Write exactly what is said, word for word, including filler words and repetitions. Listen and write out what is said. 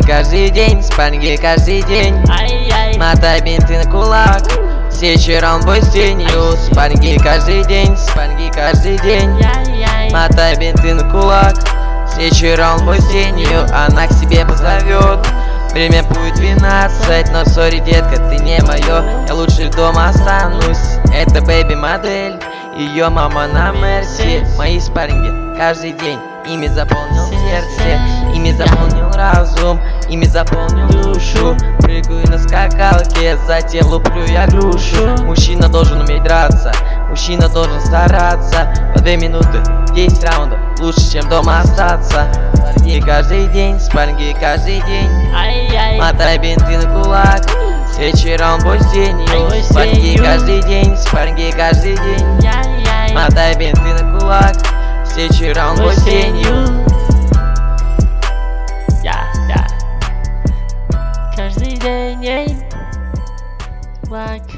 каждый день, спарринги каждый день. Мотай бинты на кулак, следующий раунд бой с тенью. Спарринги каждый день, спарринги каждый день. Мотай бинты на кулак, следующий раунд бой с тенью. Она к себе позовет, время будет двенадцать. Но сори, детка, ты не мое, я лучше дома останусь. Это бэйби модель, ее мама на Мерси. Мои спарринги каждый день, ими заполнил сердце, ими заполнил разум, ими заполнил душу. Прыгаю на скакалке, затем луплю я грушу. Мужчина должен уметь драться, мужчина должен стараться. По две минуты, десять раундов, лучше, чем дома остаться. Спарринги каждый день, спарринги каждый день. Мотай бинты на кулак, следующий раунд бой с тенью. Спарринги каждый день, спарринги каждый день. Мотай бинты на кулак, следующий раунд бой с тенью. Я, я. Каждый день, ей. Like